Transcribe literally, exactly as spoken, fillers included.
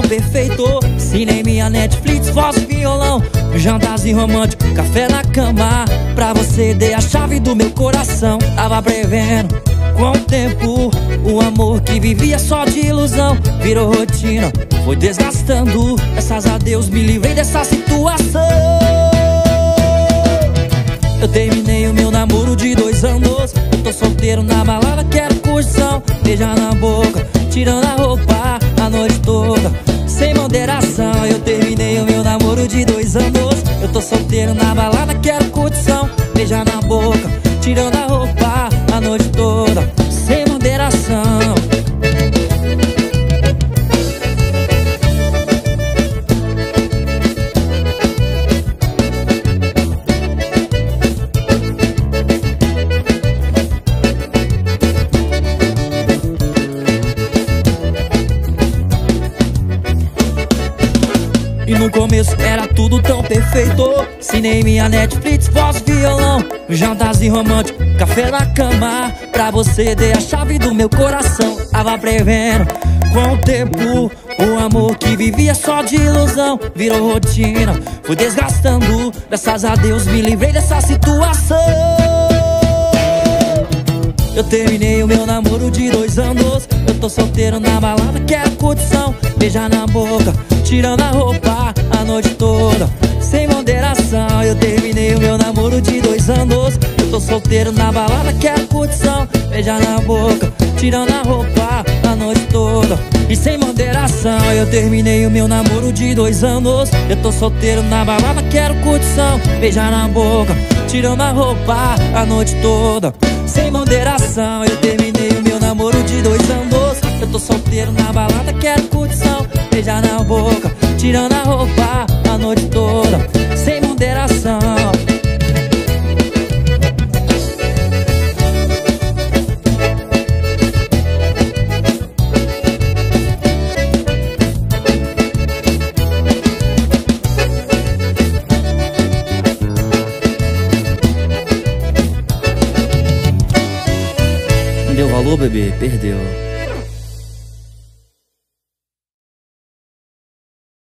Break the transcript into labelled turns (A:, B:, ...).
A: perfeito. Cinema, Netflix, voz e violão, jantarzinho romântico, café na cama. Pra você dei a chave do meu coração. Tava prevendo com o tempo o amor que vivia só de ilusão virou rotina, foi desgastando. Graças a Deus me livrei dessa situação. Eu terminei o meu namoro de dois anos. Eu tô solteiro na balada, quero curtição. Beijar na boca, tirando a roupa a noite toda, sem moderação. Eu terminei o meu namoro de dois anos. Eu tô solteiro na balada, quero curtição. Beijar na boca, tirando a roupa a noite toda, sem moderação. E no começo era tudo tão perfeito. Cinema, Netflix, voz, violão, jantarzinho romântico, café na cama. Pra você dei a chave do meu coração. Tava prevendo com o tempo o amor que vivia só de ilusão virou rotina, foi desgastando. Graças a Deus me livrei dessa situação. Eu terminei o meu namoro de dois anos. Eu tô solteiro na balada, quero curtição. Beijar na boca, tirando a roupa a noite toda, sem moderação. Eu terminei o meu namoro de dois anos. Eu tô solteiro na balada, quero curtição. Beijar na boca, tirando a roupa a noite toda e sem moderação. Eu terminei o meu namoro de dois anos. Eu tô solteiro na balada, quero curtição. Beijar na boca, tirando a roupa a noite toda, sem moderação. Eu terminei o meu namoro de dois anos. Eu tô solteiro na balada, quero curtição. Beijar na boca, tirando a roupa a noite toda, sem moderação.
B: Não deu valor, bebê? Perdeu.